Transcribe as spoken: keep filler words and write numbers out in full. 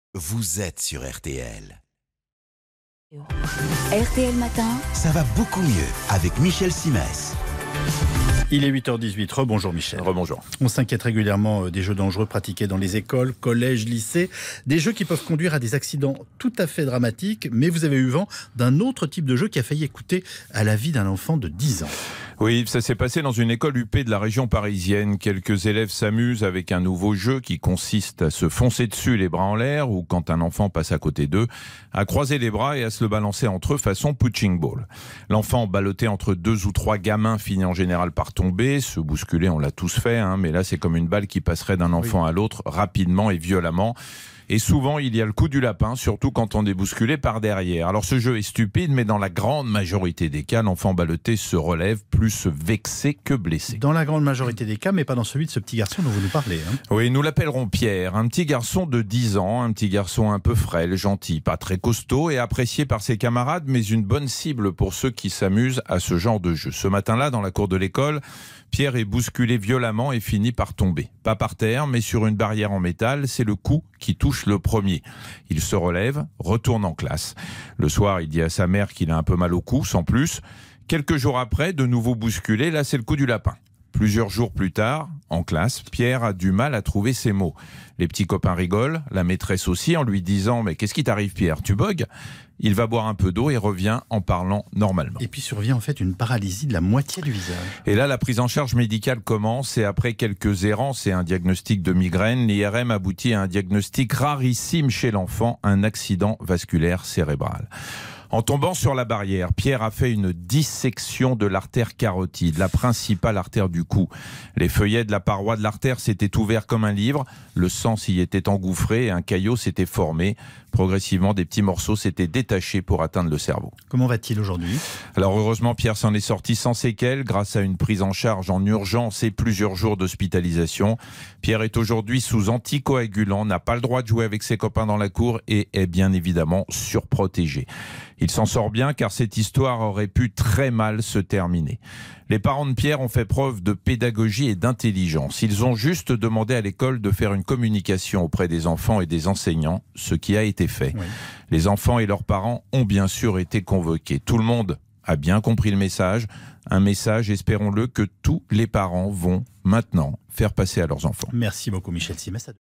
Vous êtes sur R T L. R T L Matin. Ça va beaucoup mieux avec Michel Simès. Il est huit heures dix-huit. Rebonjour Michel. Rebonjour. On s'inquiète régulièrement des jeux dangereux pratiqués dans les écoles, collèges, lycées. Des jeux qui peuvent conduire à des accidents tout à fait dramatiques. Mais vous avez eu vent d'un autre type de jeu qui a failli coûter à la vie d'un enfant de dix ans. Oui, ça s'est passé dans une école U P de la région parisienne. Quelques élèves s'amusent avec un nouveau jeu qui consiste à se foncer dessus les bras en l'air ou, quand un enfant passe à côté d'eux, à croiser les bras et à se le balancer entre eux façon punching ball. L'enfant ballotté entre deux ou trois gamins finit en général par tomber. Se bousculer, on l'a tous fait, hein, mais là c'est comme une balle qui passerait d'un enfant oui. à l'autre rapidement et violemment. Et souvent, il y a le coup du lapin, surtout quand on est bousculé par derrière. Alors ce jeu est stupide, mais dans la grande majorité des cas, l'enfant ballotté se relève plus vexé que blessé. Dans la grande majorité des cas, mais pas dans celui de ce petit garçon dont vous nous parlez. Hein. Oui, nous l'appellerons Pierre, un petit garçon de dix ans, un petit garçon un peu frêle, gentil, pas très costaud et apprécié par ses camarades, mais une bonne cible pour ceux qui s'amusent à ce genre de jeu. Ce matin-là, dans la cour de l'école, Pierre est bousculé violemment et finit par tomber. Pas par terre, mais sur une barrière en métal. C'est le coup qui touche le premier. Il se relève, retourne en classe. Le soir, il dit à sa mère qu'il a un peu mal au cou, sans plus. Quelques jours après, de nouveau bousculé, là c'est le coup du lapin. Plusieurs jours plus tard, en classe, Pierre a du mal à trouver ses mots. Les petits copains rigolent, la maîtresse aussi, en lui disant « Mais qu'est-ce qui t'arrive Pierre, tu bugs ?» Il va boire un peu d'eau et revient en parlant normalement. Et puis survient en fait une paralysie de la moitié du visage. Et là, la prise en charge médicale commence et après quelques errances et un diagnostic de migraine, l'I R M aboutit à un diagnostic rarissime chez l'enfant, un accident vasculaire cérébral. En tombant sur la barrière, Pierre a fait une dissection de l'artère carotide, la principale artère du cou. Les feuillets de la paroi de l'artère s'étaient ouverts comme un livre, le sang s'y était engouffré et un caillot s'était formé. Progressivement, des petits morceaux s'étaient détachés pour atteindre le cerveau. Comment va-t-il aujourd'hui ? Alors heureusement, Pierre s'en est sorti sans séquelles grâce à une prise en charge en urgence et plusieurs jours d'hospitalisation. Pierre est aujourd'hui sous anticoagulant, n'a pas le droit de jouer avec ses copains dans la cour et est bien évidemment surprotégé. Il s'en sort bien car cette histoire aurait pu très mal se terminer. Les parents de Pierre ont fait preuve de pédagogie et d'intelligence. Ils ont juste demandé à l'école de faire une communication auprès des enfants et des enseignants, ce qui a été fait. Oui. Les enfants et leurs parents ont bien sûr été convoqués. Tout le monde a bien compris le message. Un message, espérons-le, que tous les parents vont maintenant faire passer à leurs enfants. Merci beaucoup Michel Simès.